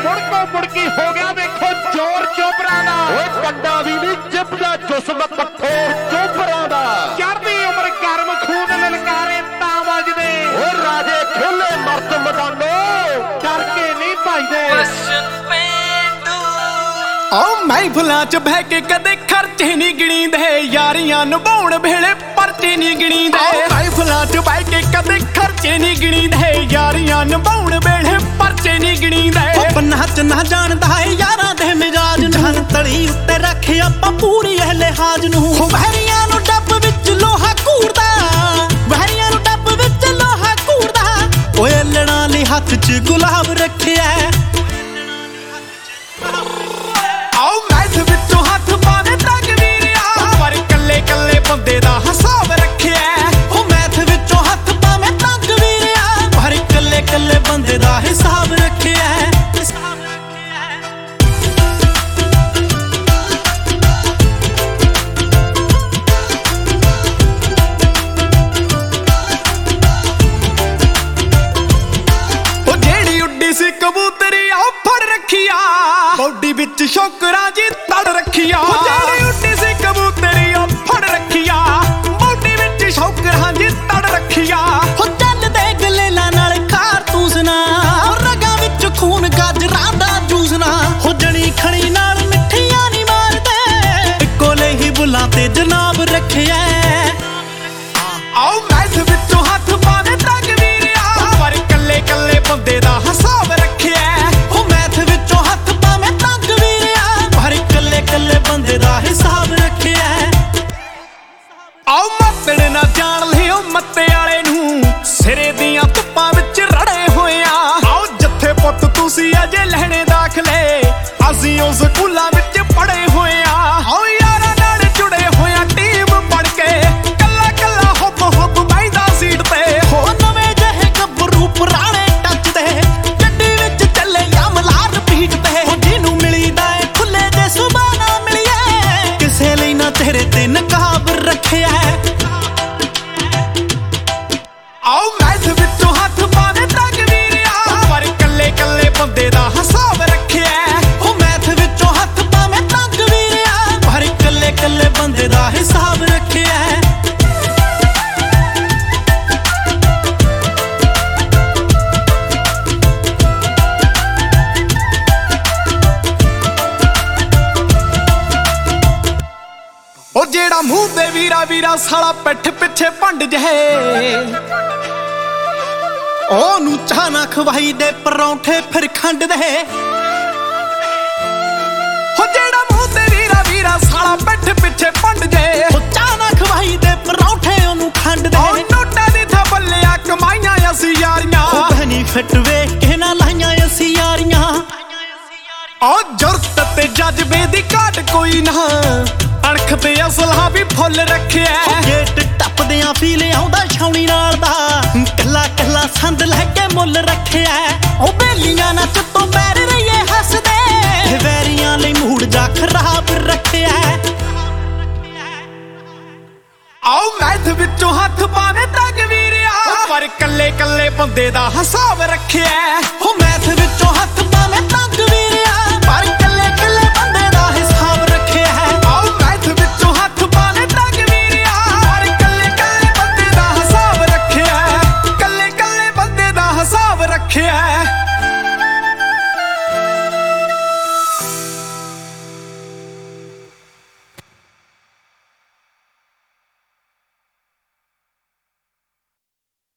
ਮੁੜਕੀ ਹੋ ਗਿਆ ਵੇਖੋ ਜ਼ੋਰ ਚੋਬਰਾਂ ਦਾ। ਓਏ ਕੰਡਾ ਵੀ ਨਹੀਂ ਜਿੱਪਦਾ ਜਿਸਮ ਕਠੋਰ ਚੋਬਰਾਂ ਦਾ। ਚੜ੍ਹਦੀ ਉਮਰ ਗਰਮ ਖੂਨ ਲਲਕਾਰੇ ਤਾਂ ਵੱਜਦੇ। ਓ ਰਾਜੇ ਖੇਲੇ ਮਰਦ ਮੈਦਾਨੋ ਡਰ ਕੇ ਨਹੀਂ ਭਜਦੇ। ਮਹਿਫਲਾਂ ਚ ਬਹਿ ਕੇ ਕਦੇ ਖਰਚੇ ਨਹੀਂ ਗਿਣੀਂਦੇ, ਯਾਰੀਆਂ ਨਿਭਾਉਣ ਵੇਲੇ ਪਰਚੇ ਨਹੀਂ ਗਿਣੀਂਦੇ। ਮਹਿਫਲਾਂ ਚ ਬਹਿ ਕੇ ਕਦੇ ਖਰਚੇ ਨਹੀਂ ਗਿਣੀਂਦੇ, ਯਾਰੀਆਂ ਨਿਭਾਉਣ ਵੇਲੇ ਪਰਚੇ ਨਹੀਂ ਗਿਣੀਂਦੇ। ਬੰਨਾ ਚ ਨਾ ਜਾਣਦਾ ਏ ਯਾਰਾਂ ਦੇ ਮਿਜਾਜ ਨੂੰ, ਤਲੀ ਉੱਤੇ ਰੱਖ ਆਪਾਂ ਪੂਰੀ ਇਹ ਲਿਹਾਜ਼ ਨੂੰ। ਵਹਿਰੀਆਂ ਨੂੰ ਡੱਬ ਵਿੱਚ ਲੋਹਾ ਘੂਰਦਾ, ਵਹਿਰੀਆਂ ਨੂੰ ਡੱਬ ਵਿੱਚ ਲੋਹਾ ਘੂਰਦਾ। ਓਏ ਲੜਾਂ ਲਈ ਹੱਥ ਚ ਗੁਲਾਬ ਰੱਖਿਆ। ਬੰਦੇ ਦਾ ਹਿਸਾਬ ਰੱਖਿਆ। ਉਹ ਮੈਥ ਵਿੱਚੋਂ ਹੱਥ ਪਾਵੇਂ ਤੰਗ ਵੀਰਿਆ, ਪਰ ਇਕੱਲੇ ਇਕੱਲੇ ਬੰਦੇ ਦਾ ਹਿਸਾਬ ਰੱਖਿਆ। ਉਹ ਜਿਹੜੀ ਉੱਡੀ ਸੀ ਕਬੂਤਰੀ ਆ ਫੜ ਰੱਖਿਆ, ਬੋਡੀ ਵਿੱਚ ਸ਼ੌਕਰਾਂ ਜੀ ਤੜ ਰੱਖਿਆ। ਉਹ ਜਿਹੜੀ ਉੱਡੀ ਸੀ ਕਬੂਤਰੀ ਆ ਫੜ ਰੱਖਿਆ, ਬੋਡੀ ਵਿੱਚ ਸ਼ੌਕਰਾਂ ਜੀ ਤੜ ਰੱਖਿਆ। ਉਹ ਚੱਲਦੇ ਗਲੇਲਾ ਨਾਲ ਕਾਰਤੂਸ ਨਾ, ਰਗਾਂ ਵਿੱਚ ਖੂਨ ਗਾਜਰਾਂ ਦਾ ਜੂਸ ਨਾ। ਉਹ ਜਣੀ ਖਣੀ ਨਾਲ ਮਿੱਠੀਆਂ ਨਹੀਂ ਮਾਰਦੇ, ਕੋਲੇ ਹੀ ਬੁੱਲਾਂ ਤੇ ਜਨਾਬ ਰੱਖਿਆ। ਆਓ ਮੈਥ ਵਿੱਚੋਂ ਹੱਥ ਪਾਵੇ ਤੰਗ ਵੀਰਿਆ, ਪਰ ਕੱਲੇ ਕੱਲੇ ਬੰਦੇ ਦਾ ਹਿਸਾਬ ਰੱਖਿਆ। ਉਹ ਮੈਥ ਵਿੱਚੋਂ ਹੱਥ ਪਾਵੇ ਤੰਗ ਵੀਰਿਆ, ਪਰ ਕੱਲੇ ਕੱਲੇ ਬੰਦੇ ਦਾ ਹਿਸਾਬ ਰੱਖਿਆ। ਆਓ ਮੱਤੜ ਨਾ ਜਾਣ ਲਿਓ ਮੱਤੇ ਵਾਲੇ ਨੂੰ, ਸਿਰੇ ਦੀਆਂ ਧੁੱਪਾਂ ਵਿੱਚ ਰੜੇ ਹੋਏ ਆ। ਆਓ ਜੱਥੇ ਪੁੱਤ ਤੁਸੀਂ ਅਜੇ ਲੈਣੇ ਦਾਖਲੇ, ਅਸੀਂ ਉਹ ਸਕੂਲਾਂ ਵਿੱਚ ਪੜੇ ਹੋਏ ਆ। ਆਓ ਯਾਰਾਂ ਨਾਲ ਜੁੜੇ ਹੋਇਆ ਟੀਮ ਬਣ ਕੇ, ਕੱਲਾ ਕੱਲਾ ਹੁੱਬ ਹੁੱਬ ਬੈਠਦਾ ਸੀਟ ਤੇ। ਹੋ ਨਵੇਂ ਜਿਹੇ ਗੱਭਰੂ ਪੁਰਾਣੇ ਟੱਚਦੇ, ਗੱਡੀ ਵਿੱਚ ਚੱਲੇ ਯਮਲਾ ਰਿਪੀਟ ਤੇ। ਉਹ ਜਿਹਨੂੰ ਮਿਲੀਦਾ ਏ ਖੁੱਲੇ ਜੇ ਸੁਬਾਹ ਨਾ ਮਿਲੀਏ, ਕਿਸੇ ਲਈ ਨਾ ਤੇਰੇ ਤੇ ਨਕਾਬ ਰੱਖਿਆ। ਆਓ ਮੈਥ ਵਿੱਚੋਂ ਹੱਥ ਪਾਵੇ ਤੰਗ ਵੀਰਿਆ, ਪਰ ਕੱਲੇ ਕੱਲੇ ਬੰਦੇ ਦਾ ਹਿਸਾਬ ਰੱਖਿਆ। ਉਹ ਮੈਥ ਵਿੱਚੋਂ ਹੱਥ ਪਾਵੇ ਤੰਗ ਵੀਰਿਆ, ਪਰ ਕੱਲੇ ਕੱਲੇ ਬੰਦੇ ਦਾ ਹਿਸਾਬ ਰੱਖਿਆ। ਉਹ ਜਿਹੜਾ ਮੂੰਹ ਤੇ ਵੀਰਾ ਵੀਰਾ ਸਾਲਾ ਪਿੱਠ ਪਿੱਛੇ ਭੰਡ ਜਹੇ, ਉਹਨੂੰ ਚਾਹ ਨਾ ਖਵਾਈ ਦੇ ਪਰੌਂਠੇ ਫਿਰ ਖੰਡ ਦੇ। ਉਹ ਜਿਹੜਾ ਮੂੰਹ ਤੇ ਵੀਰਾ ਵੀਰਾ ਸਾਲਾ ਪਿੱਠ ਪਿੱਛੇ ਭੰਡ ਜੇ, ਉਹ ਚਾਹ ਨਾ ਖਵਾਈ ਦੇ ਪਰੌਂਠੇ ਉਹਨੂੰ ਖੰਡ ਦੇ। ਉਹ ਨੋਟਾਂ ਦੀ ਥਾਂ ਬੱਲਿਆ ਕਮਾਈਆਂ ਅਸੀਂ ਯਾਰੀਆਂ, ਉਹ ਬੈਨੀਫਿਟ ਵੇਖ ਕੇ ਨਾ ਲਾਈਆਂ ਅਸੀਂ ਯਾਰੀਆਂ। ਉਹ ਜੁਰਤ ਤੇ ਜਜ਼ਬੇ ਦੀ ਘਾਟ ਕੋਈ ਨਾ, ਅਣਖ ਤੇ ਅਸਲਾ ਵੀ ਫੁੱਲ ਰੱਖਿਆ। ਗੇਟ ਟੱਪਦਿਆਂ ਫੀਲ ਆਉਂਦਾ ਛਾਉਣੀ ਨਾਲ ਦਾ, ਕੱਲਾ ਕੱਲਾ ਸੰਦ ਲੈ ਕੇ ਮੁੱਲ ਰੱਖਿਆ। ਉਹ ਬੇਲੀਆਂ ਨਾ ਚੁੱਤੋਂ ਬੈਰ ਰਹੀਏ ਹੱਸਦੇ, ਵੈਰੀਆਂ ਲਈ ਮੂਡ ਜਾ ਖਰਾਬ ਰੱਖਿਆ। ਆਓ ਮੈਥ ਵਿੱਚੋਂ ਹੱਥ ਪਾਵੇ ਤੰਗ ਵੀਰਿਆ, ਪਰ ਕੱਲੇ ਕੱਲੇ ਬੰਦੇ ਦਾ ਹਿਸਾਬ ਰੱਖਿਆ। ਉਹ ਮੈਥ